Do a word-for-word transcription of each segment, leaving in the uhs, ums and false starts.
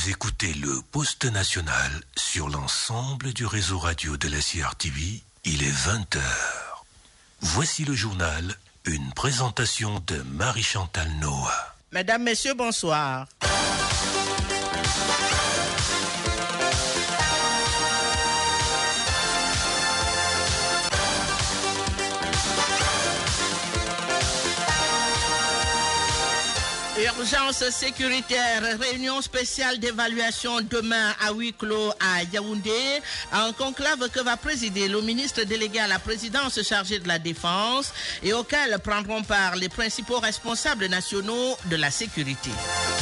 Vous écoutez le Poste National sur l'ensemble du réseau radio de la C R T V. Il est vingt heures. Voici le journal, une présentation de Marie-Chantal Noah. Mesdames, Messieurs, bonsoir. Urgence sécuritaire, réunion spéciale d'évaluation demain à huis clos à Yaoundé. Un conclave que va présider le ministre délégué à la présidence chargé de la défense et auquel prendront part les principaux responsables nationaux de la sécurité.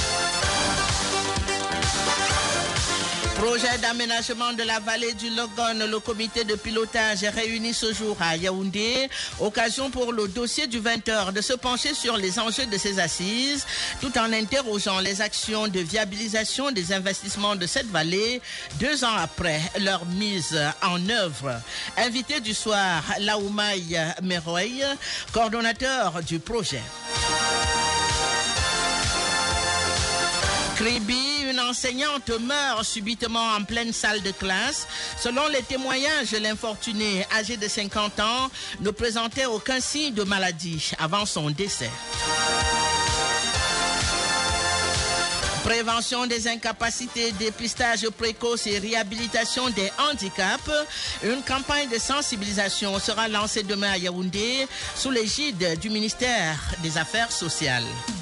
Projet d'aménagement de la vallée du Logon, le comité de pilotage est réuni ce jour à Yaoundé. Occasion pour le dossier du vingt heures de se pencher sur les enjeux de ces assises, tout en interrogeant les actions de viabilisation des investissements de cette vallée, deux ans après leur mise en œuvre. Invité du soir, Laoumaï Meroy, coordonnateur du projet. Kribi, une enseignante meurt subitement en pleine salle de classe. Selon les témoignages, l'infortunée, âgée de cinquante ans, ne présentait aucun signe de maladie avant son décès. Prévention des incapacités, dépistage précoce et réhabilitation des handicaps. Une campagne de sensibilisation sera lancée demain à Yaoundé sous l'égide du ministère des Affaires sociales.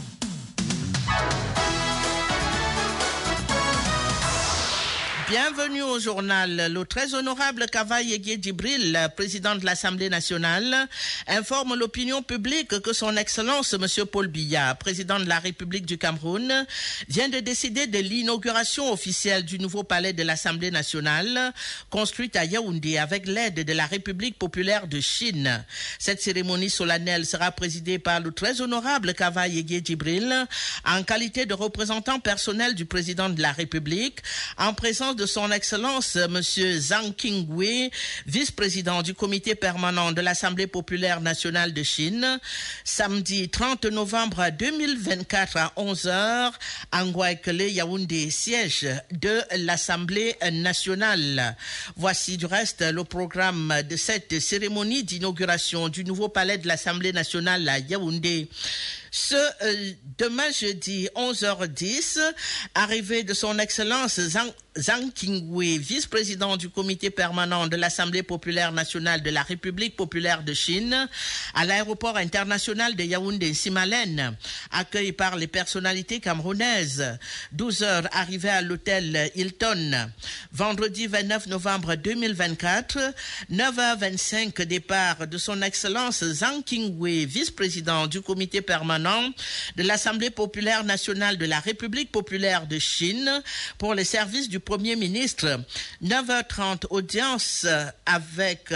Bienvenue au journal. Le très honorable Kavaye Yegye Djibril, président de l'Assemblée nationale, informe l'opinion publique que son Excellence M. Paul Biya, président de la République du Cameroun, vient de décider de l'inauguration officielle du nouveau palais de l'Assemblée nationale, construit à Yaoundé avec l'aide de la République populaire de Chine. Cette cérémonie solennelle sera présidée par le très honorable Kavaye Yegye Djibril, en qualité de représentant personnel du président de la République, en présence de son Excellence M. Zhang Qingwei, vice-président du comité permanent de l'Assemblée populaire nationale de Chine, samedi trente novembre deux mille vingt-quatre à onze heures, à Ngouaikele, Yaoundé, siège de l'Assemblée nationale. Voici du reste le programme de cette cérémonie d'inauguration du nouveau palais de l'Assemblée nationale à Yaoundé. Ce euh, demain jeudi onze heures dix, arrivée de son Excellence Zhang, Zhang Qingwei, vice-président du comité permanent de l'Assemblée populaire nationale de la République populaire de Chine, à l'aéroport international de Yaoundé-Simalène, accueilli par les personnalités camerounaises. douze heures, arrivée à l'hôtel Hilton. Vendredi vingt-neuf novembre deux mille vingt-quatre, neuf heures vingt-cinq, départ de son Excellence Zhang Qingwei, vice-président du comité permanent de l'Assemblée populaire nationale de la République populaire de Chine pour les services du Premier ministre. neuf heures trente, audience avec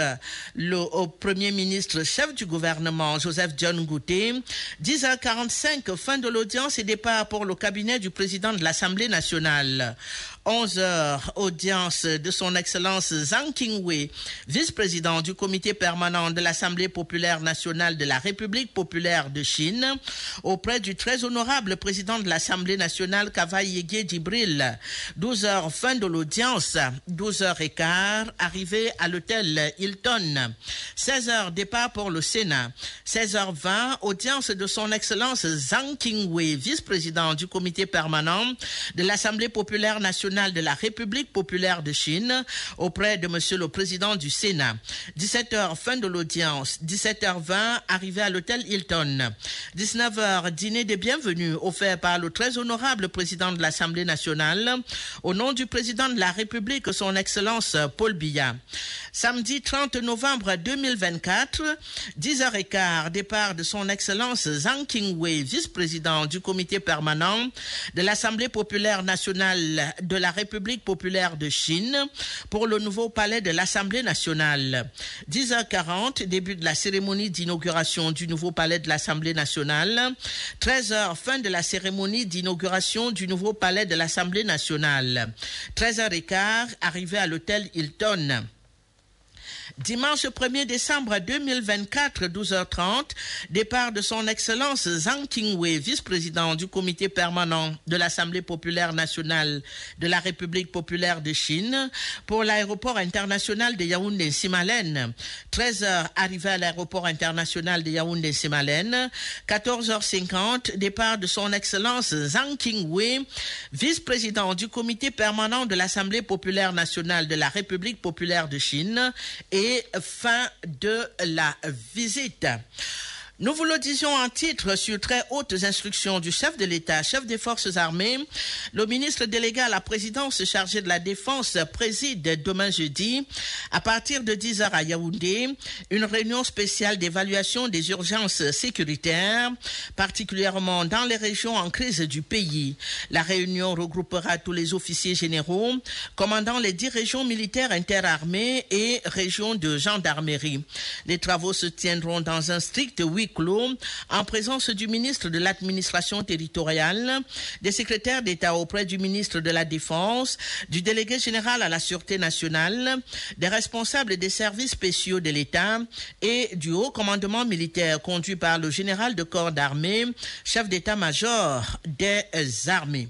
le Premier ministre chef du gouvernement Joseph John Ngouté. dix heures quarante-cinq, fin de l'audience et départ pour le cabinet du président de l'Assemblée nationale. onze heures, audience de son Excellence Zhang Qingwei, vice-président du comité permanent de l'Assemblée populaire nationale de la République populaire de Chine, auprès du très honorable président de l'Assemblée nationale Kavaye Yegye Djibril. douze heures, fin de l'audience. douze heures quinze, arrivée à l'hôtel Hilton. seize heures, départ pour le Sénat. seize heures vingt, audience de son Excellence Zhang Qingwei, vice-président du comité permanent de l'Assemblée populaire nationale de la République populaire de Chine, auprès de monsieur le président du Sénat. dix-sept heures, fin de l'audience. dix-sept heures vingt, arrivée à l'hôtel Hilton. dix-neuf heures, dîner de bienvenue offert par le très honorable président de l'Assemblée nationale au nom du président de la République, son Excellence Paul Biya. Samedi trente novembre deux mille vingt-quatre, dix heures quinze, départ de son Excellence Zhang Qingwei, vice-président du comité permanent de l'Assemblée populaire nationale de la République populaire de Chine pour le nouveau palais de l'Assemblée nationale. dix heures quarante, début de la cérémonie d'inauguration du nouveau palais de l'Assemblée nationale. treize heures, fin de la cérémonie d'inauguration du nouveau palais de l'Assemblée nationale. treize heures quinze, arrivée à l'hôtel Hilton. Dimanche premier décembre deux mille vingt-quatre, douze heures trente, départ de son Excellence Zhang Qingwei, vice-président du comité permanent de l'Assemblée populaire nationale de la République populaire de Chine, pour l'aéroport international de Yaoundé-Simalène. treize heures, arrivée à l'aéroport international de Yaoundé-Simalène. quatorze heures cinquante, départ de son Excellence Zhang Qingwei, vice-président du comité permanent de l'Assemblée populaire nationale de la République populaire de Chine, et fin de la visite. Nous vous le disions en titre, sur très hautes instructions du chef de l'État, chef des forces armées, le ministre délégué à la présidence chargé de la défense préside demain jeudi, à partir de dix heures à Yaoundé, une réunion spéciale d'évaluation des urgences sécuritaires, particulièrement dans les régions en crise du pays. La réunion regroupera tous les officiers généraux, commandant les dix régions militaires interarmées et régions de gendarmerie. Les travaux se tiendront dans un strict huis clos, en présence du ministre de l'administration territoriale, des secrétaires d'État auprès du ministre de la Défense, du délégué général à la Sûreté nationale, des responsables des services spéciaux de l'État et du haut commandement militaire conduit par le général de corps d'armée, chef d'état-major des armées.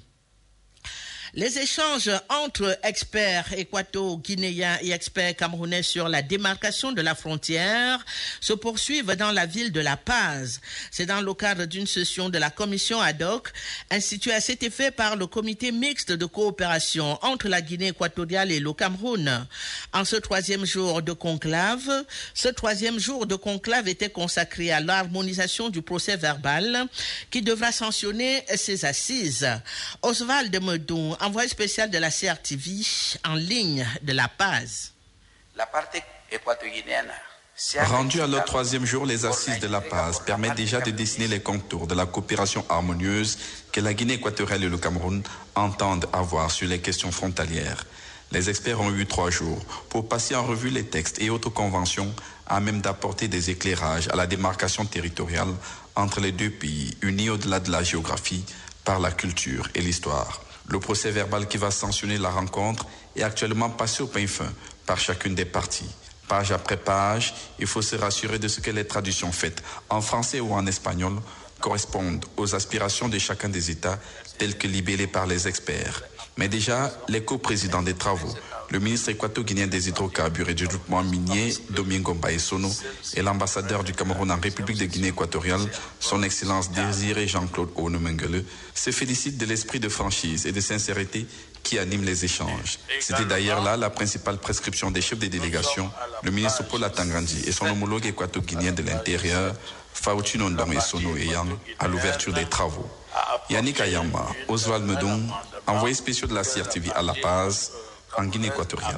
Les échanges entre experts équato-guinéens et experts camerounais sur la démarcation de la frontière se poursuivent dans la ville de La Paz. C'est dans le cadre d'une session de la commission ad hoc instituée à cet effet par le comité mixte de coopération entre la Guinée équatoriale et le Cameroun. En ce troisième jour de conclave, ce troisième jour de conclave était consacré à l'harmonisation du procès verbal qui devra sanctionner ces assises. Oswald Medon, envoyé spécial de la C R T V en ligne de La Paz. La partie équato-guinéenne. Rendu à leur troisième jour, les assises de La Paz permettent déjà de dessiner les contours de la coopération harmonieuse que la Guinée équatoriale et le Cameroun entendent avoir sur les questions frontalières. Les experts ont eu trois jours pour passer en revue les textes et autres conventions à même d'apporter des éclairages à la démarcation territoriale entre les deux pays, unis au-delà de la géographie par la culture et l'histoire. Le procès verbal qui va sanctionner la rencontre est actuellement passé au peigne fin par chacune des parties. Page après page, il faut se rassurer de ce que les traductions faites en français ou en espagnol correspondent aux aspirations de chacun des États telles que libellées par les experts. Mais déjà, les co-présidents des travaux, le ministre équato-guinéen des hydrocarbures et du développement minier, Domingo Mbaye-Sono, et l'ambassadeur du Cameroun en République de Guinée équatoriale, son Excellence Désiré Jean-Claude Ono-Mengele, se félicitent de l'esprit de franchise et de sincérité qui anime les échanges. C'était d'ailleurs là la principale prescription des chefs des délégations, le ministre Paul Atangandi et son homologue équato-guinéen de l'Intérieur, Faustino Ndong-Sono Eyang, à l'ouverture des travaux. Yannick Ayamba, Oswald Medon, envoyé spécial de la C R T V à La Paz, en Guinée équatoriale.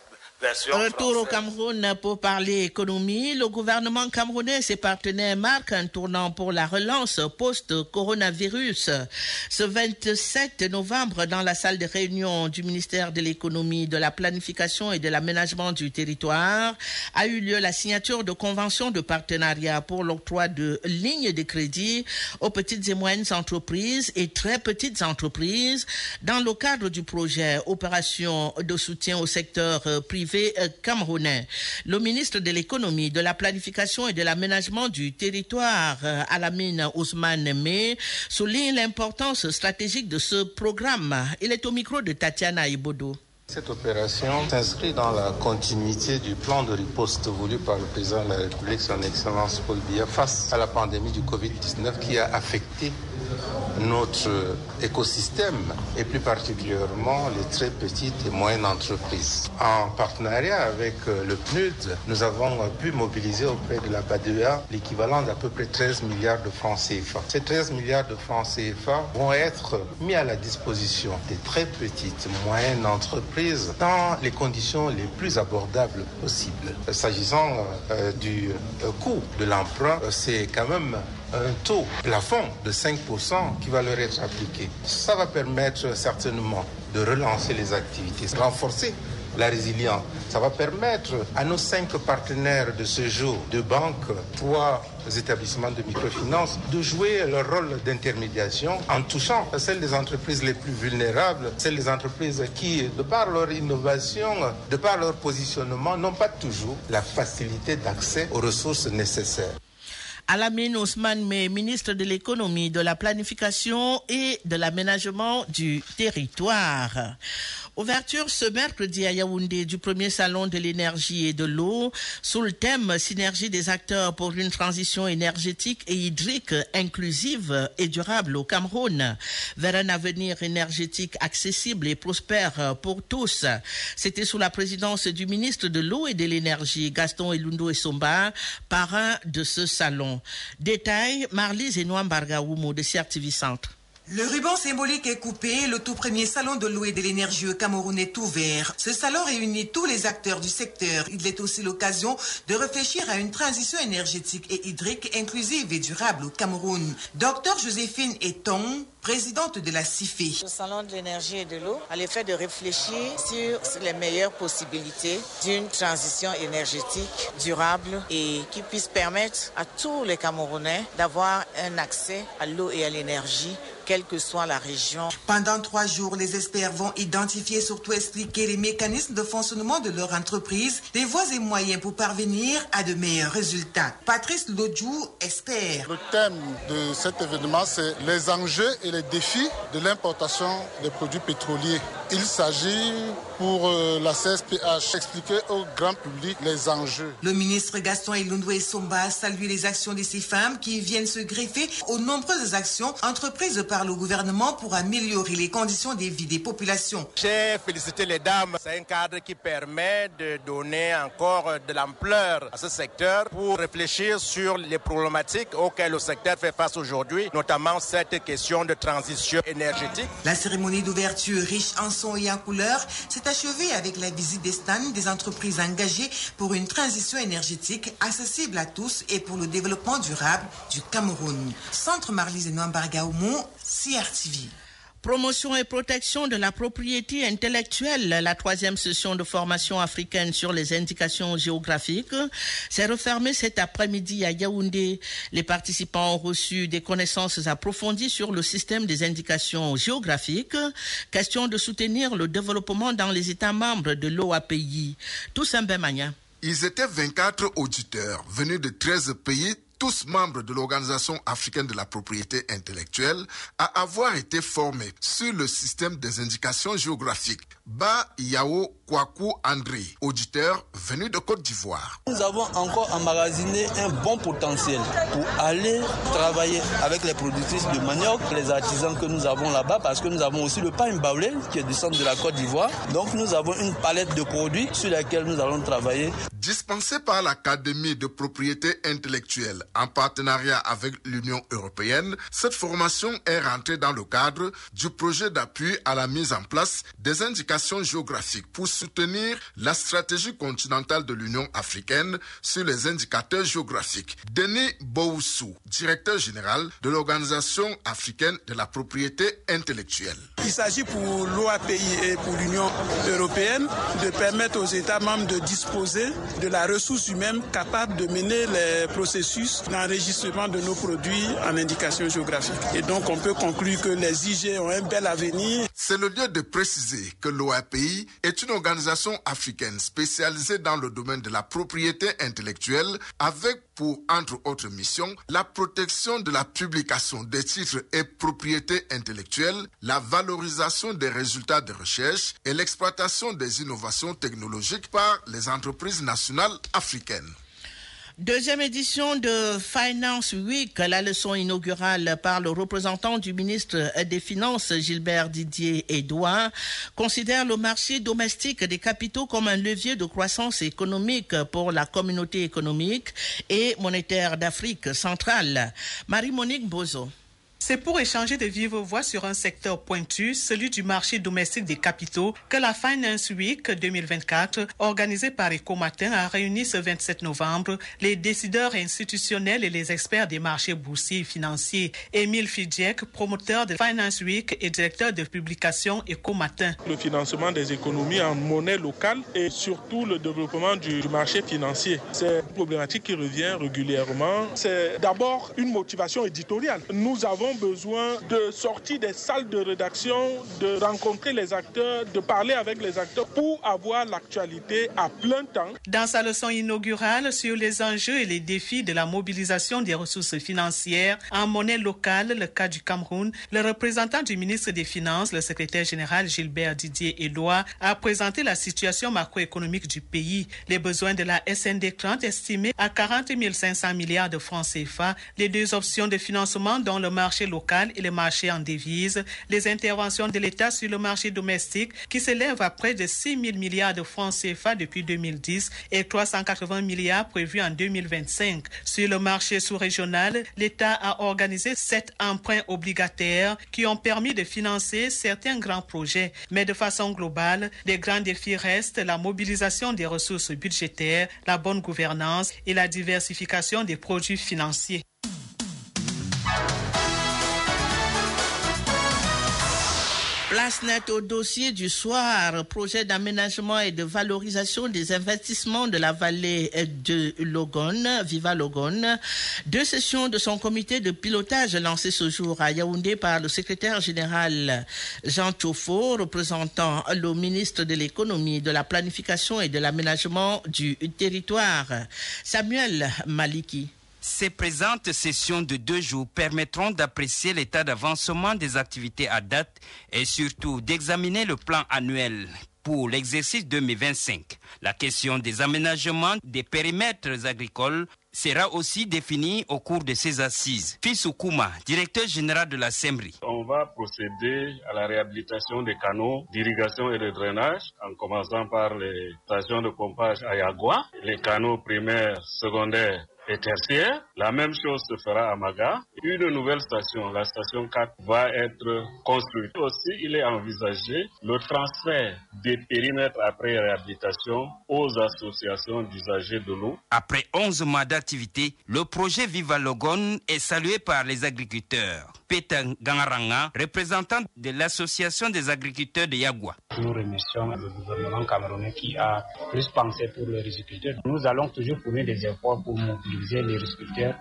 Retour au Cameroun pour parler économie. Le gouvernement camerounais et ses partenaires marquent un tournant pour la relance post-coronavirus. Ce vingt-sept novembre, dans la salle de réunion du ministère de l'économie, de la planification et de l'aménagement du territoire, a eu lieu la signature de conventions de partenariat pour l'octroi de lignes de crédit aux petites et moyennes entreprises et très petites entreprises dans le cadre du projet Opération de soutien au secteur privé camerounais. Le ministre de l'économie, de la planification et de l'aménagement du territoire, Alamine Ousmane Mé, souligne l'importance stratégique de ce programme. Il est au micro de Tatiana Ibodo. Cette opération s'inscrit dans la continuité du plan de riposte voulu par le président de la République, son Excellence Paul Biya, face à la pandémie du covid dix-neuf qui a affecté notre écosystème et plus particulièrement les très petites et moyennes entreprises. En partenariat avec le P N U D, nous avons pu mobiliser auprès de la B A D E A l'équivalent d'à peu près treize milliards de francs C F A. Ces treize milliards de francs C F A vont être mis à la disposition des très petites et moyennes entreprises dans les conditions les plus abordables possibles. S'agissant euh, du euh, coût de l'emprunt, euh, c'est quand même un taux plafond de cinq pour cent qui va leur être appliqué. Ça va permettre certainement de relancer les activités, renforcer la résilience. Ça va permettre à nos cinq partenaires de ce jour, de banques, trois établissements de microfinance, de jouer leur rôle d'intermédiation en touchant celles des entreprises les plus vulnérables, celles des entreprises qui, de par leur innovation, de par leur positionnement, n'ont pas toujours la facilité d'accès aux ressources nécessaires. Alamine Ousmane, ministre de l'économie, de la planification et de l'aménagement du territoire. Ouverture ce mercredi à Yaoundé du premier salon de l'énergie et de l'eau sous le thème Synergie des acteurs pour une transition énergétique et hydrique inclusive et durable au Cameroun vers un avenir énergétique accessible et prospère pour tous. C'était sous la présidence du ministre de l'eau et de l'énergie Gaston Elundo Essomba, parrain de ce salon. Détail, Marlise et Noambarga Oumo de C R T V Centre. Le ruban symbolique est coupé, le tout premier salon de l'eau et de l'énergie au Cameroun est ouvert. Ce salon réunit tous les acteurs du secteur. Il est aussi l'occasion de réfléchir à une transition énergétique et hydrique inclusive et durable au Cameroun. Docteur Joséphine Eton, présidente de la C I F E. Le salon de l'énergie et de l'eau a l'effet de réfléchir sur les meilleures possibilités d'une transition énergétique durable et qui puisse permettre à tous les Camerounais d'avoir un accès à l'eau et à l'énergie, quelle que soit la région. Pendant trois jours, les experts vont identifier, surtout expliquer les mécanismes de fonctionnement de leur entreprise, les voies et moyens pour parvenir à de meilleurs résultats. Patrice Lodjou, expert. Le thème de cet événement, c'est les enjeux et les défis de l'importation des produits pétroliers. Il s'agit pour euh, la C S P H expliquer au grand public les enjeux. Le ministre Gaston Elundo Essomba salue les actions de ces femmes qui viennent se greffer aux nombreuses actions entreprises par le gouvernement pour améliorer les conditions de vie des populations. J'ai félicité les dames. C'est un cadre qui permet de donner encore de l'ampleur à ce secteur pour réfléchir sur les problématiques auxquelles le secteur fait face aujourd'hui, notamment cette question de transition énergétique. La cérémonie d'ouverture riche en sons et en couleurs s'est achevée avec la visite des stands des entreprises engagées pour une transition énergétique accessible à tous et pour le développement durable du Cameroun. Centre Marlise et Noambarga Oumo, C R T V. Promotion et protection de la propriété intellectuelle, la troisième session de formation africaine sur les indications géographiques s'est refermée cet après-midi à Yaoundé. Les participants ont reçu des connaissances approfondies sur le système des indications géographiques. Question de soutenir le développement dans les États membres de l'O A P I. Toussaint Bemania. Ils étaient vingt-quatre auditeurs venus de treize pays, tous membres de l'Organisation africaine de la propriété intellectuelle, à avoir été formés sur le système des indications géographiques. Ba Yao Kwaku André, auditeur venu de Côte d'Ivoire. Nous avons encore emmagasiné un bon potentiel pour aller travailler avec les productrices de manioc, les artisans que nous avons là-bas, parce que nous avons aussi le pain baoulé qui est du centre de la Côte d'Ivoire. Donc nous avons une palette de produits sur laquelle nous allons travailler. Dispensée par l'Académie de propriété intellectuelle en partenariat avec l'Union européenne, cette formation est rentrée dans le cadre du projet d'appui à la mise en place des indications géographiques pour soutenir la stratégie continentale de l'Union africaine sur les indicateurs géographiques. Denis Boussou, directeur général de l'Organisation africaine de la propriété intellectuelle. Il s'agit pour l'O A P I et pour l'Union européenne de permettre aux États membres de disposer de la ressource humaine capable de mener les processus d'enregistrement de nos produits en indication géographique. Et donc on peut conclure que les I G ont un bel avenir. C'est le lieu de préciser que l'O A P I est une organisation africaine spécialisée dans le domaine de la propriété intellectuelle avec pour, entre autres missions, la protection de la publication des titres et propriétés intellectuelles, la valorisation des résultats de recherche et l'exploitation des innovations technologiques par les entreprises nationales africaines. Deuxième édition de Finance Week, la leçon inaugurale par le représentant du ministre des Finances, Gilbert Didier Edouard, considère le marché domestique des capitaux comme un levier de croissance économique pour la communauté économique et monétaire d'Afrique centrale. Marie-Monique Bozo. C'est pour échanger de vive voix sur un secteur pointu, celui du marché domestique des capitaux, que la Finance Week deux mille vingt-quatre, organisée par Ecomatin, a réuni ce vingt-sept novembre les décideurs institutionnels et les experts des marchés boursiers et financiers. Émile Fidjek, promoteur de Finance Week et directeur de publication Ecomatin. Le financement des économies en monnaie locale et surtout le développement du, du marché financier. C'est une problématique qui revient régulièrement. C'est d'abord une motivation éditoriale. Nous avons besoin de sortir des salles de rédaction, de rencontrer les acteurs, de parler avec les acteurs pour avoir l'actualité à plein temps. Dans sa leçon inaugurale sur les enjeux et les défis de la mobilisation des ressources financières en monnaie locale, le cas du Cameroun, le représentant du ministre des Finances, le secrétaire général Gilbert Didier Edouard, a présenté la situation macroéconomique du pays, les besoins de la S N D trente estimés à quarante mille cinq cents milliards de francs C F A, les deux options de financement dont le marché local et le marché en devises, les interventions de l'État sur le marché domestique qui s'élèvent à près de six mille milliards de francs C F A depuis deux mille dix et trois cent quatre-vingts milliards prévus en deux mille vingt-cinq. Sur le marché sous-régional, l'État a organisé sept emprunts obligataires qui ont permis de financer certains grands projets. Mais de façon globale, les grands défis restent la mobilisation des ressources budgétaires, la bonne gouvernance et la diversification des produits financiers. Place nette au dossier du soir, projet d'aménagement et de valorisation des investissements de la vallée de Logone, Viva Logone. Deux sessions de son comité de pilotage lancées ce jour à Yaoundé par le secrétaire général Jean Tchofo, représentant le ministre de l'économie, de la planification et de l'aménagement du territoire. Samuel Maliki. Ces présentes sessions de deux jours permettront d'apprécier l'état d'avancement des activités à date et surtout d'examiner le plan annuel pour l'exercice deux mille vingt-cinq. La question des aménagements des périmètres agricoles sera aussi définie au cours de ces assises. Fils Kouma, directeur général de la S E M R I. On va procéder à la réhabilitation des canaux d'irrigation et de drainage en commençant par les stations de pompage à Yagua, les canaux primaires, secondaires et tertiaire. La même chose se fera à Maga. Une nouvelle station, la station quatre, va être construite. Aussi, il est envisagé le transfert des périmètres après réhabilitation aux associations d'usagers de l'eau. Après onze mois d'activité, le projet Viva Logone est salué par les agriculteurs. Peter Gangaranga, représentant de l'association des agriculteurs de Yagua. Nous remercions le gouvernement camerounais qui a plus pensé pour les agriculteurs. Nous allons toujours fournir des efforts pour mobiliser les agriculteurs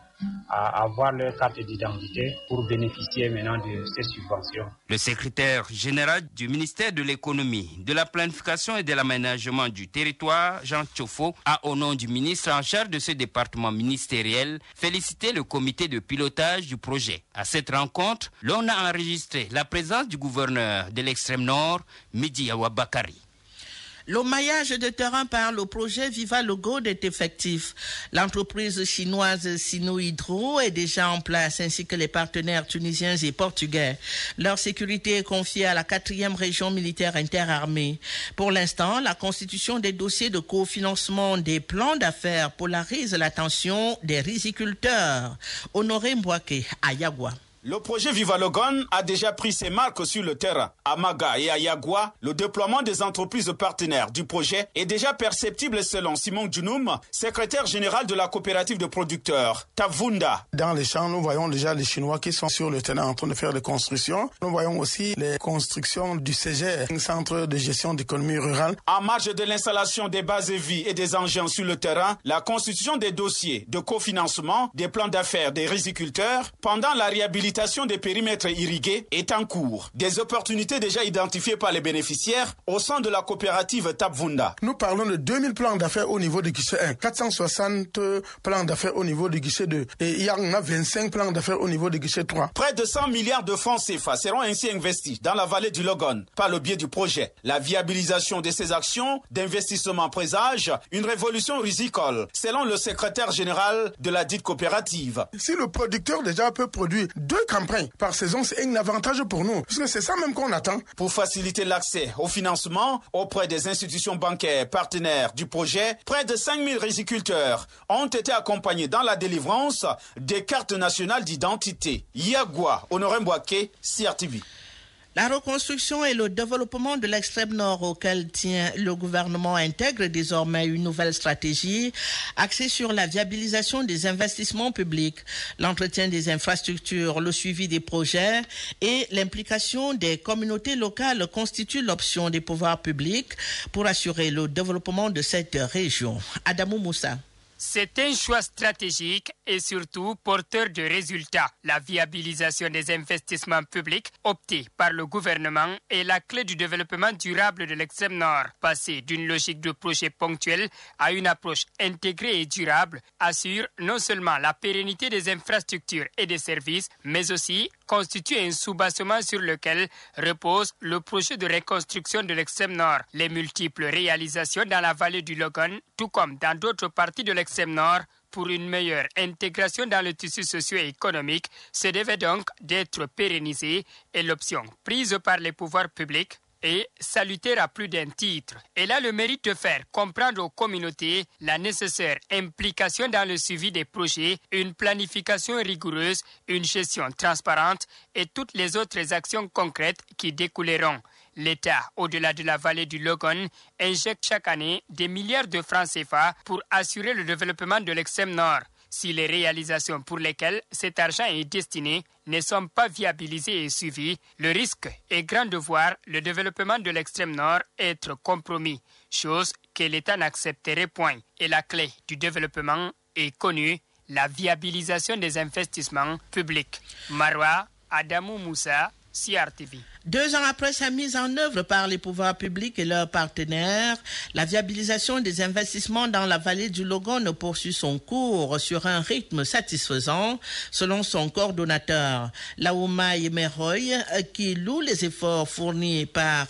à avoir leur carte d'identité pour bénéficier maintenant de ces subventions. Le secrétaire général du ministère de l'économie, de la planification et de l'aménagement du territoire, Jean Tchofo, a au nom du ministre en charge de ce département ministériel félicité le comité de pilotage du projet. À cette rencontre, l'on a enregistré la présence du gouverneur de l'extrême nord, Midi Awabakari. Le maillage de terrain par le projet Viva Logone est effectif. L'entreprise chinoise Sino Hydro est déjà en place, ainsi que les partenaires tunisiens et portugais. Leur sécurité est confiée à la quatrième région militaire interarmée. Pour l'instant, la constitution des dossiers de cofinancement des plans d'affaires polarise l'attention des riziculteurs. Honoré Mbouake, à Yagua. Le projet Viva Logone a déjà pris ses marques sur le terrain. À Maga et à Yagua, le déploiement des entreprises partenaires du projet est déjà perceptible selon Simon Djounoum, secrétaire général de la coopérative de producteurs Tavunda. Dans les champs, nous voyons déjà les Chinois qui sont sur le terrain en train de faire des constructions. Nous voyons aussi les constructions du C G R, un centre de gestion d'économie rurale. En marge de l'installation des bases de vie et des engins sur le terrain, la constitution des dossiers de cofinancement des plans d'affaires des riziculteurs pendant la réhabilitation des périmètres irrigués est en cours. Des opportunités déjà identifiées par les bénéficiaires au sein de la coopérative Tapvunda. Nous parlons de deux mille plans d'affaires au niveau du guichet un, quatre cent soixante plans d'affaires au niveau du guichet deux et il y en a vingt-cinq plans d'affaires au niveau du guichet trois. Près de cent milliards de francs C F A seront ainsi investis dans la vallée du Logone par le biais du projet. La viabilisation de ces actions d'investissement présage une révolution rizicole, selon le secrétaire général de la dite coopérative. Si le producteur déjà peut produire deux campagne par saison, c'est un avantage pour nous. Parce que c'est ça même qu'on attend. Pour faciliter l'accès au financement auprès des institutions bancaires partenaires du projet, près de cinq mille riziculteurs ont été accompagnés dans la délivrance des cartes nationales d'identité. Yagua, Honoré Mbouaké, C R T V. La reconstruction et le développement de l'extrême nord auquel tient le gouvernement intègre désormais une nouvelle stratégie axée sur la viabilisation des investissements publics, l'entretien des infrastructures, le suivi des projets et l'implication des communautés locales constituent l'option des pouvoirs publics pour assurer le développement de cette région. Adamou Moussa. C'est un choix stratégique et surtout porteur de résultats. La viabilisation des investissements publics optés par le gouvernement est la clé du développement durable de l'extrême nord. Passer d'une logique de projet ponctuel à une approche intégrée et durable assure non seulement la pérennité des infrastructures et des services, mais aussi constitue un soubassement sur lequel repose le projet de reconstruction de l'extrême nord. Les multiples réalisations dans la vallée du Logon, tout comme dans d'autres parties de l'extrême nord, pour une meilleure intégration dans le tissu socio-économique, se devait donc d'être pérennisée et l'option prise par les pouvoirs publics est salutaire à plus d'un titre. Elle a le mérite de faire comprendre aux communautés la nécessaire implication dans le suivi des projets, une planification rigoureuse, une gestion transparente et toutes les autres actions concrètes qui découleront. L'État, au-delà de la vallée du Logon, injecte chaque année des milliards de francs C F A pour assurer le développement de l'extrême nord. Si les réalisations pour lesquelles cet argent est destiné ne sont pas viabilisées et suivies, le risque est grand de voir le développement de l'extrême nord être compromis, chose que l'État n'accepterait point. Et la clé du développement est connue, la viabilisation des investissements publics. Marwa Adamou Moussa, C R T V. Deux ans après sa mise en œuvre par les pouvoirs publics et leurs partenaires, la viabilisation des investissements dans la vallée du Logon poursuit son cours sur un rythme satisfaisant, selon son coordonnateur, Laoumai Meroy, qui loue les efforts fournis par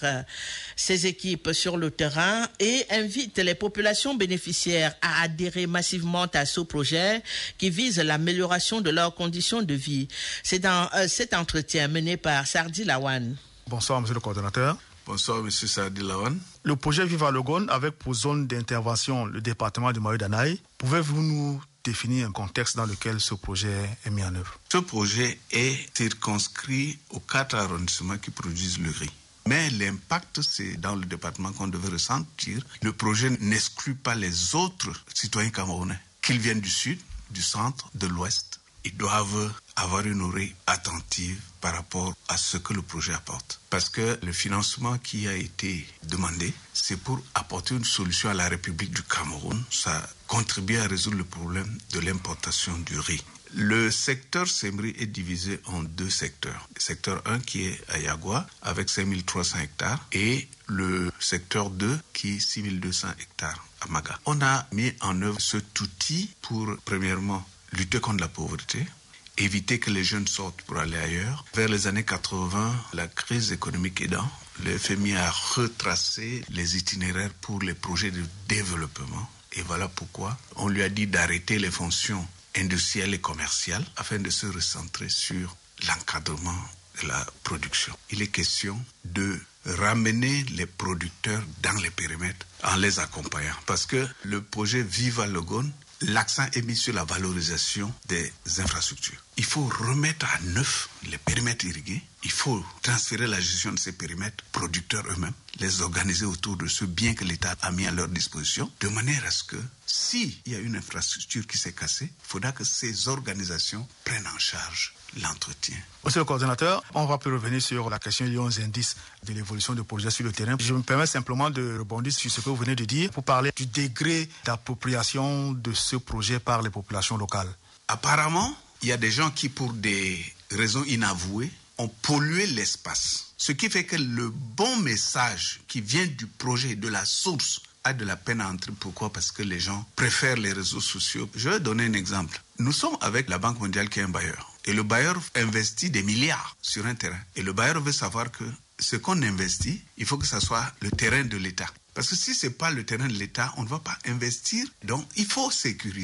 ses équipes sur le terrain et invite les populations bénéficiaires à adhérer massivement à ce projet qui vise l'amélioration de leurs conditions de vie. C'est dans euh, cet entretien mené par Sardi Lawan. Bonsoir, monsieur le coordonnateur. Bonsoir, monsieur Sardi Lawan. Le projet Viva Logon, avec pour zone d'intervention le département de Mayo-Danaï, pouvez-vous nous définir un contexte dans lequel ce projet est mis en œuvre? Ce projet est circonscrit aux quatre arrondissements qui produisent le riz. Mais l'impact, c'est dans le département qu'on devait ressentir. Le projet n'exclut pas les autres citoyens camerounais, qu'ils viennent du sud, du centre, de l'ouest. Ils doivent avoir une oreille attentive par rapport à ce que le projet apporte. Parce que le financement qui a été demandé, c'est pour apporter une solution à la République du Cameroun. Ça contribue à résoudre le problème de l'importation du riz. Le secteur Semri est divisé en deux secteurs. Le secteur un qui est à Yagua avec cinq mille trois cents hectares et le secteur deux qui est six mille deux cents hectares à Maga. On a mis en œuvre cet outil pour, premièrement, lutter contre la pauvreté, éviter que les jeunes sortent pour aller ailleurs. Vers les années quatre-vingts, la crise économique aidant, le F M I a retracé les itinéraires pour les projets de développement. Et voilà pourquoi on lui a dit d'arrêter les fonctions industrielles et commerciales afin de se recentrer sur l'encadrement de la production. Il est question de ramener les producteurs dans les périmètres en les accompagnant. Parce que le projet Viva Logon, l'accent est mis sur la valorisation des infrastructures. Il faut remettre à neuf les périmètres irrigués. Il faut transférer la gestion de ces périmètres producteurs eux-mêmes, les organiser autour de ce bien que l'État a mis à leur disposition, de manière à ce que s'il y a une infrastructure qui s'est cassée, il faudra que ces organisations prennent en charge l'entretien. Monsieur le coordonnateur, on va plus revenir sur la question liée aux indices de l'évolution du projet sur le terrain. Je me permets simplement de rebondir sur ce que vous venez de dire pour parler du degré d'appropriation de ce projet par les populations locales. Apparemment, il y a des gens qui, pour des raisons inavouées, ont pollué l'espace. Ce qui fait que le bon message qui vient du projet, de la source, a de la peine à entrer. Pourquoi? Parce que les gens préfèrent les réseaux sociaux. Je vais donner un exemple. Nous sommes avec la Banque mondiale qui est un bailleur. Et le bailleur investit des milliards sur un terrain. Et le bailleur veut savoir que ce qu'on investit, il faut que ça soit le terrain de l'État. Parce que si ce n'est pas le terrain de l'État, on ne va pas investir. Donc, il faut sécuriser.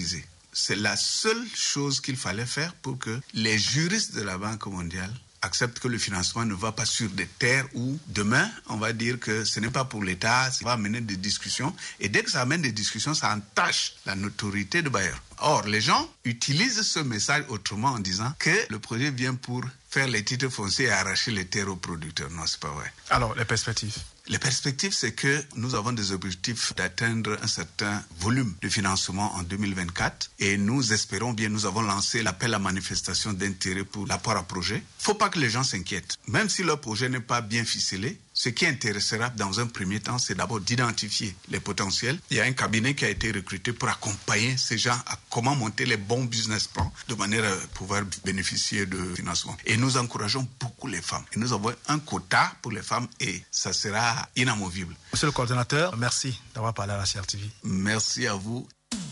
c'est la seule chose qu'il fallait faire pour que les juristes de la Banque mondiale acceptent que le financement ne va pas sur des terres où demain, on va dire que ce n'est pas pour l'État, ça va amener des discussions. Et dès que ça amène des discussions, ça entache la notoriété de bailleur. Or, les gens utilisent ce message autrement en disant que le projet vient pour faire les titres fonciers et arracher les terres aux producteurs. Non, c'est pas vrai. Alors, les perspectives? Les perspectives, c'est que nous avons des objectifs d'atteindre un certain volume de financement en deux mille vingt-quatre et nous espérons bien, nous avons lancé l'appel à manifestation d'intérêt pour l'apport à projet. Il ne faut pas que les gens s'inquiètent. Même si leur projet n'est pas bien ficelé, ce qui intéressera dans un premier temps, c'est d'abord d'identifier les potentiels. Il y a un cabinet qui a été recruté pour accompagner ces gens à comment monter les bons business plans de manière à pouvoir bénéficier de financement. Et nous encourageons beaucoup les femmes. Et nous avons un quota pour les femmes et ça sera inamovible. Monsieur le coordonnateur, merci d'avoir parlé à la C R T V. Merci à vous.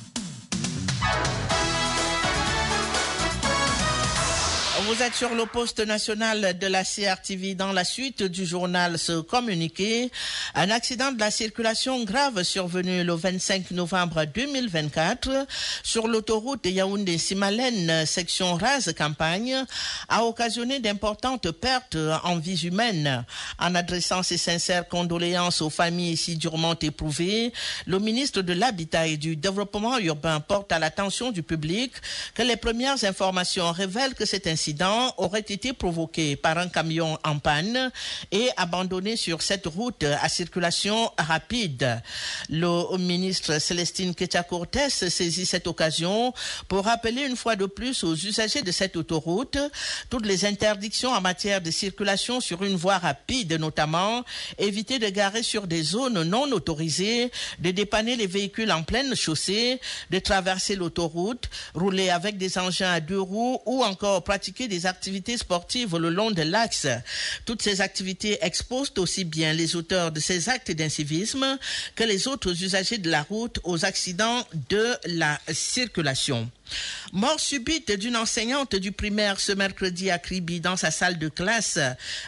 Vous êtes sur le poste national de la C R T V. Dans la suite du journal Ce communiqué, un accident de la circulation grave survenu le vingt-cinq novembre deux mille vingt-quatre sur l'autoroute Yaoundé-Simalène, section Raz-Campagne, a occasionné d'importantes pertes en vies humaines. En adressant ses sincères condoléances aux familles si durement éprouvées, le ministre de l'Habitat et du Développement urbain porte à l'attention du public que les premières informations révèlent que cet incident aurait été provoqué par un camion en panne et abandonné sur cette route à circulation rapide. Le ministre Célestine Ketcha-Cortès saisit cette occasion pour rappeler une fois de plus aux usagers de cette autoroute toutes les interdictions en matière de circulation sur une voie rapide, notamment éviter de garer sur des zones non autorisées, de dépanner les véhicules en pleine chaussée, de traverser l'autoroute, rouler avec des engins à deux roues ou encore pratiquer des activités sportives le long de l'axe. Toutes ces activités exposent aussi bien les auteurs de ces actes d'incivisme que les autres usagers de la route aux accidents de la circulation. Mort subite d'une enseignante du primaire ce mercredi à Kribi dans sa salle de classe.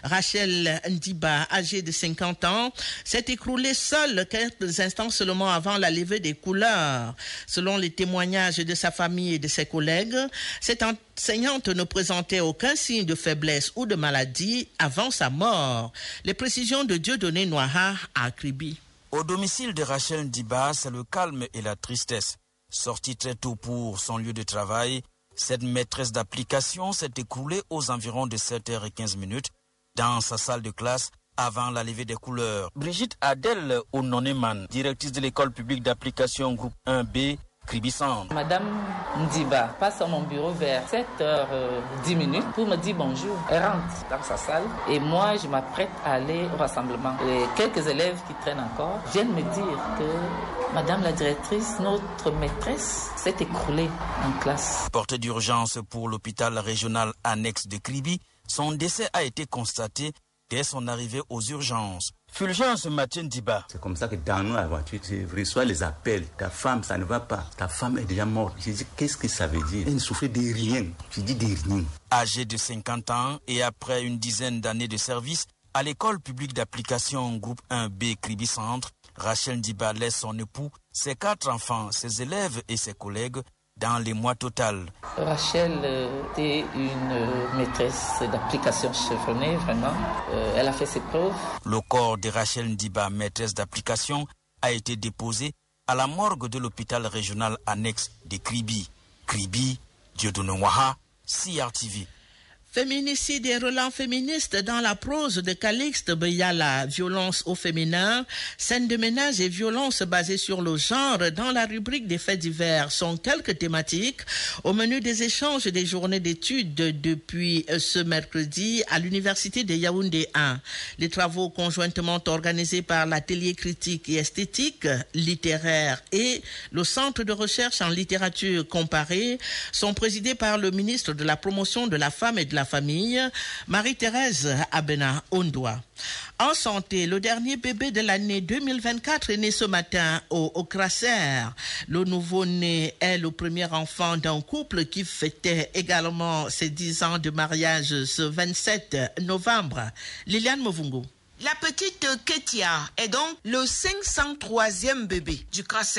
Rachel Ndiba, âgée de cinquante ans, s'est écroulée seule quelques instants seulement avant la levée des couleurs. Selon les témoignages de sa famille et de ses collègues, cette enseignante ne présentait aucun signe de faiblesse ou de maladie avant sa mort. Les précisions de Dieudonné Noaha à Kribi. Au domicile de Rachel Ndiba, c'est le calme et la tristesse. Sortie très tôt pour son lieu de travail, cette maîtresse d'application s'est écroulée aux environs de sept heures quinze dans sa salle de classe avant la levée des couleurs. Brigitte Adèle Ononeman, directrice de l'école publique d'application groupe un B, Kribi-Centre. Madame Ndiba passe à mon bureau vers sept heures dix pour me dire bonjour. Elle rentre dans sa salle et moi je m'apprête à aller au rassemblement. Et quelques élèves qui traînent encore viennent me dire que Madame la directrice, notre maîtresse, s'est écroulée en classe. Portée d'urgence pour l'hôpital régional annexe de Kribi, son décès a été constaté dès son arrivée aux urgences. Fulgence Mathieu Ndiba. C'est comme ça que dans nous, la voiture, tu reçois les appels. Ta femme, ça ne va pas. Ta femme est déjà morte. Je dis, qu'est-ce que ça veut dire? Elle ne souffrait de rien. Je dis de rien. Âgée de cinquante ans et après une dizaine d'années de service, à l'école publique d'application groupe un B Kribi-Centre, Rachel Ndiba laisse son époux, ses quatre enfants, ses élèves et ses collègues dans les mois total. Rachel était une maîtresse d'application chevronnée, vraiment. Euh, elle a fait ses preuves. Le corps de Rachel Ndiba, maîtresse d'application, a été déposé à la morgue de l'hôpital régional annexe de Kribi. Kribi, Dieudonné Noaha, C R T V. Féminicide et relents féministes dans la prose de Calixte Beyala, violence au féminin, scènes de ménage et violences basées sur le genre dans la rubrique des faits divers sont quelques thématiques au menu des échanges des journées d'études depuis ce mercredi à l'université de Yaoundé un. Les travaux conjointement organisés par l'atelier critique et esthétique, littéraire et le centre de recherche en littérature comparée sont présidés par le ministre de la promotion de la femme et de la famille, Marie-Thérèse Abena Ondoa. En santé, le dernier bébé de l'année deux mille vingt-quatre est né ce matin au, au Crasser. Le nouveau-né est le premier enfant d'un couple qui fêtait également ses dix ans de mariage ce vingt-sept novembre. Liliane Movungo. La petite Ketia est donc le cinq cent troisième bébé du Crasser.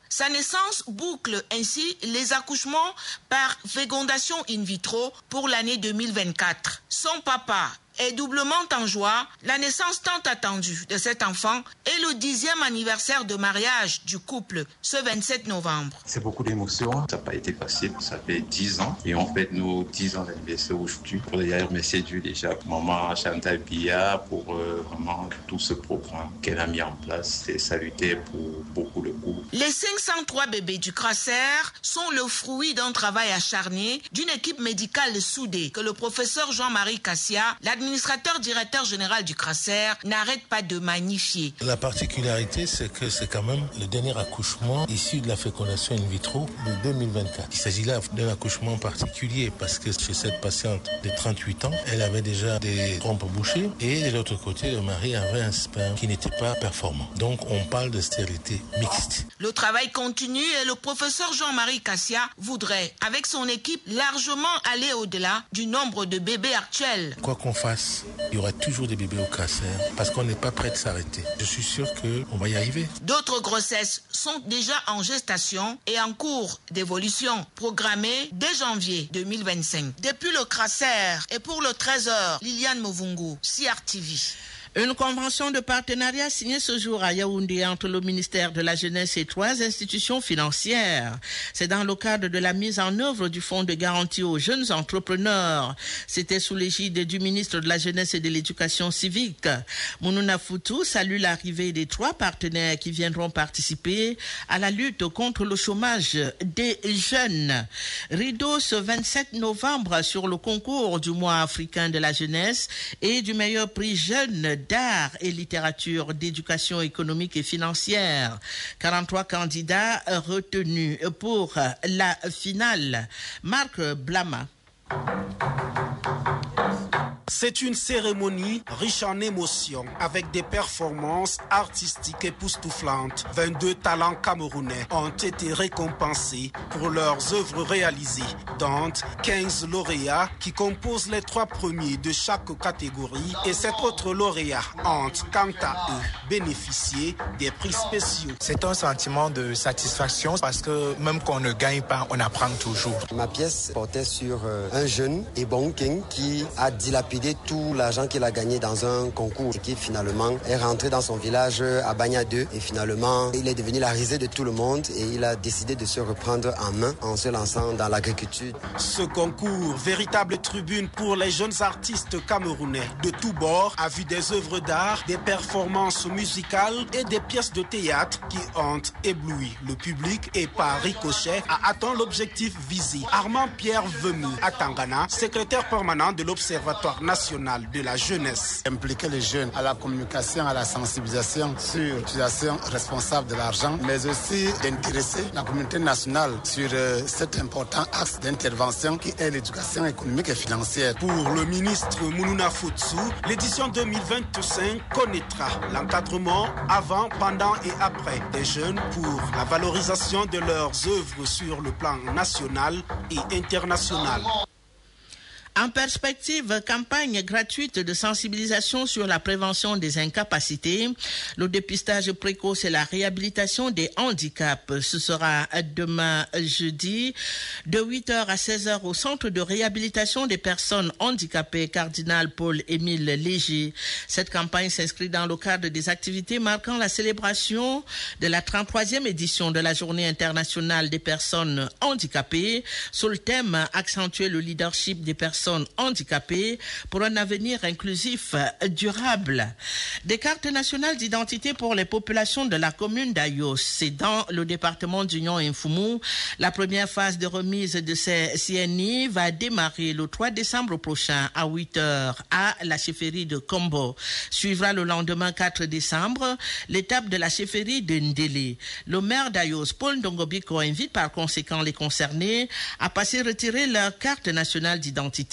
Sa naissance boucle ainsi les accouchements par fécondation in vitro pour l'année deux mille vingt-quatre. Son papa est doublement en joie. La naissance tant attendue de cet enfant est le dixième anniversaire de mariage du couple, ce vingt-sept novembre. C'est beaucoup d'émotions, ça n'a pas été facile, ça fait dix ans et on fête nos dix ans d'anniversaire aujourd'hui. Pour d'ailleurs remercier Dieu déjà, maman Chantal Billard pour euh, vraiment tout ce programme qu'elle a mis en place. C'est salutaire pour beaucoup de couples. Les cinq cent trois bébés du Crasser sont le fruit d'un travail acharné d'une équipe médicale soudée que le professeur Jean-Marie Cassia, l'administrateur L'administrateur directeur général du Crasser, n'arrête pas de magnifier. La particularité, c'est que c'est quand même le dernier accouchement issu de la fécondation in vitro de deux mille vingt-quatre. Il s'agit là d'un accouchement particulier parce que chez cette patiente de trente-huit ans, elle avait déjà des trompes bouchées et de l'autre côté, le mari avait un sperme qui n'était pas performant. Donc on parle de stérilité mixte. Le travail continue et le professeur Jean-Marie Cassia voudrait, avec son équipe, largement aller au-delà du nombre de bébés actuels. Quoi qu'on fasse, il y aura toujours des bébés au Crasser parce qu'on n'est pas prêt de s'arrêter. Je suis sûr qu'on va y arriver. D'autres grossesses sont déjà en gestation et en cours d'évolution, programmées dès janvier deux mille vingt-cinq. Depuis le Crasser et pour le Trésor, Liliane Movungu, C R T V. Une convention de partenariat signée ce jour à Yaoundé entre le ministère de la Jeunesse et trois institutions financières. C'est dans le cadre de la mise en œuvre du fonds de garantie aux jeunes entrepreneurs. C'était sous l'égide du ministre de la Jeunesse et de l'Éducation civique. Mounouna Foutou salue l'arrivée des trois partenaires qui viendront participer à la lutte contre le chômage des jeunes. Rideau ce vingt-sept novembre sur le concours du mois africain de la jeunesse et du meilleur prix jeune d'art et littérature, d'éducation économique et financière. quarante-trois candidats retenus pour la finale. Marc Blama. C'est une cérémonie riche en émotions, avec des performances artistiques époustouflantes. vingt-deux talents camerounais ont été récompensés pour leurs œuvres réalisées, dont quinze lauréats qui composent les trois premiers de chaque catégorie et sept autres lauréats ont, quant à eux, bénéficié des prix spéciaux. C'est un sentiment de satisfaction parce que même qu'on ne gagne pas, on apprend toujours. Ma pièce portait sur un jeune, Ebon King, qui a dilapidé tout l'argent qu'il a gagné dans un concours et qui finalement est rentré dans son village à Bagna deux et finalement il est devenu la risée de tout le monde et il a décidé de se reprendre en main en se lançant dans l'agriculture. Ce concours, véritable tribune pour les jeunes artistes camerounais de tous bords, a vu des œuvres d'art, des performances musicales et des pièces de théâtre qui ont ébloui le public et par ricochet a atteint l'objectif visé. Armand Pierre Vemu à Tangana, secrétaire permanent de l'Observatoire national de la jeunesse. Impliquer les jeunes à la communication, à la sensibilisation sur l'utilisation responsable de l'argent, mais aussi d'intéresser la communauté nationale sur euh, cet important axe d'intervention qui est l'éducation économique et financière. Pour le ministre Mounouna Foutsou, l'édition deux mille vingt-cinq connaîtra l'encadrement avant, pendant et après des jeunes pour la valorisation de leurs œuvres sur le plan national et international. En perspective, campagne gratuite de sensibilisation sur la prévention des incapacités, le dépistage précoce et la réhabilitation des handicaps. Ce sera demain jeudi de huit heures à seize heures au centre de réhabilitation des personnes handicapées Cardinal Paul-Émile Léger. Cette campagne s'inscrit dans le cadre des activités marquant la célébration de la trente-troisième édition de la Journée internationale des personnes handicapées sous le thème « Accentuer le leadership des personnes handicapés pour un avenir inclusif durable ». Des cartes nationales d'identité pour les populations de la commune d'Ayos. C'est dans le département d'Union et Mfumu. La première phase de remise de ces C N I va démarrer le trois décembre prochain à huit heures à la chefferie de Kombo. Suivra le lendemain quatre décembre l'étape de la chefferie de Ndélé. Le maire d'Ayos, Paul Ndongobiko, invite par conséquent les concernés à passer retirer leur carte nationale d'identité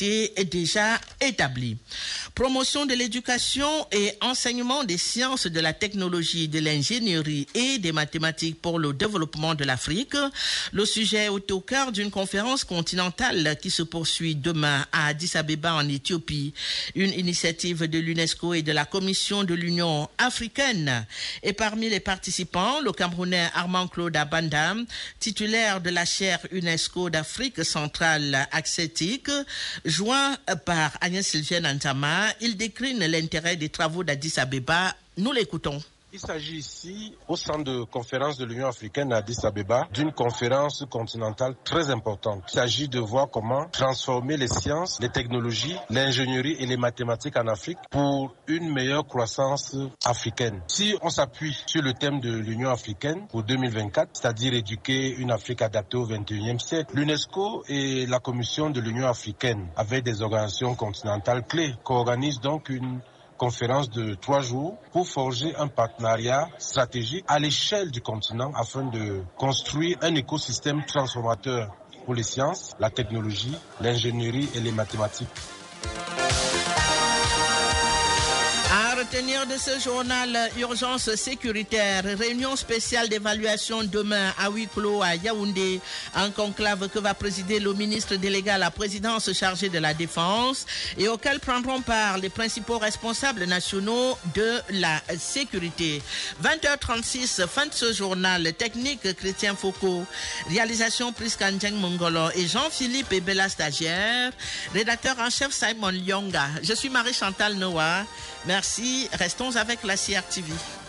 priorités déjà établies. Promotion de l'éducation et enseignement des sciences, de la technologie, de l'ingénierie et des mathématiques pour le développement de l'Afrique. Le sujet est au cœur d'une conférence continentale qui se poursuit demain à Addis Abeba en Éthiopie. Une initiative de l'UNESCO et de la Commission de l'Union africaine. Et parmi les participants, le Camerounais Armand Claude Abanda, titulaire de la chaire UNESCO d'Afrique centrale axétique, joint par Agnès Sylvienne Antama, il décline l'intérêt des travaux d'Addis Abeba. Nous l'écoutons. Il s'agit ici, au centre de conférence de l'Union africaine à Addis Abeba, d'une conférence continentale très importante. Il s'agit de voir comment transformer les sciences, les technologies, l'ingénierie et les mathématiques en Afrique pour une meilleure croissance africaine. Si on s'appuie sur le thème de l'Union africaine pour deux mille vingt-quatre, c'est-à-dire éduquer une Afrique adaptée au vingt et unième siècle, l'UNESCO et la Commission de l'Union africaine, avec des organisations continentales clés, co-organisent donc une conférence de trois jours pour forger un partenariat stratégique à l'échelle du continent afin de construire un écosystème transformateur pour les sciences, la technologie, l'ingénierie et les mathématiques. À retenir de ce journal, urgence sécuritaire, réunion spéciale d'évaluation demain à huis clos à Yaoundé, un conclave que va présider le ministre délégué à la présidence chargé de la défense et auquel prendront part les principaux responsables nationaux de la sécurité. vingt heures trente-six, fin de ce journal, technique Christian Foucault, réalisation Prisca Ndjeng Mongolo et Jean-Philippe Ebela stagiaire, rédacteur en chef Simon Lyonga. Je suis Marie-Chantal Noah. Merci, restons avec la C R T V.